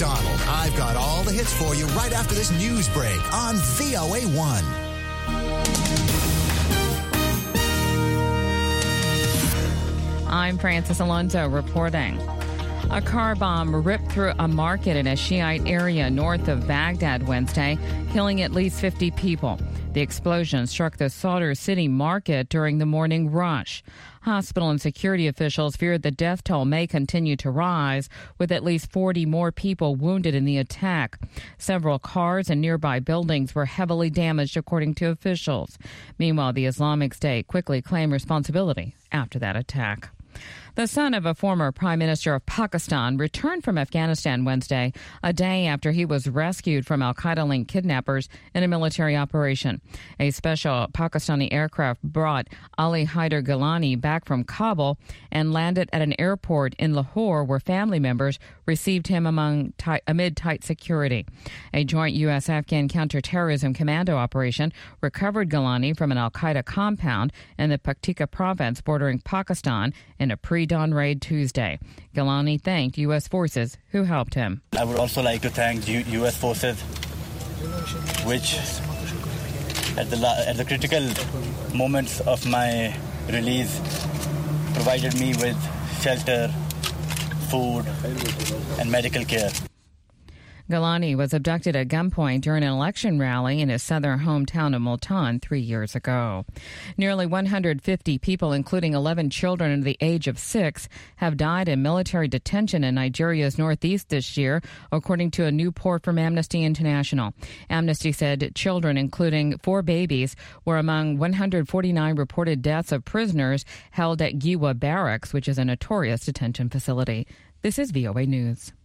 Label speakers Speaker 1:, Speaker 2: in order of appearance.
Speaker 1: McDonald. I've got all the hits for you right after this news break on VOA1.
Speaker 2: I'm Francis Alonso reporting. A car bomb ripped through a market in a Shiite area north of Baghdad Wednesday, killing at least 50 people. The explosion struck the Sadr City market during the morning rush. Hospital and security officials fear the death toll may continue to rise, with at least 40 more people wounded in the attack. Several cars and nearby buildings were heavily damaged, according to officials. Meanwhile, the Islamic State quickly claimed responsibility after that attack. The son of a former prime minister of Pakistan returned from Afghanistan Wednesday, a day after he was rescued from al-Qaeda-linked kidnappers in a military operation. A special Pakistani aircraft brought Ali Haider Gilani back from Kabul and landed at an airport in Lahore, where family members received him amid tight security. A joint U.S.-Afghan counterterrorism commando operation recovered Gilani from an al-Qaeda compound in the Paktika province bordering Pakistan in a pre-dawn raid Tuesday. Gilani thanked U.S. forces who helped him.
Speaker 3: I would also like to thank U.S. forces, which at the critical moments of my release provided me with shelter, food, and medical care.
Speaker 2: Gilani was abducted at gunpoint during an election rally in his southern hometown of Multan 3 years ago. Nearly 150 people, including 11 children under the age of 6, have died in military detention in Nigeria's northeast this year, according to a new report from Amnesty International. Amnesty said children, including 4 babies, were among 149 reported deaths of prisoners held at Giwa Barracks, which is a notorious detention facility. This is VOA News.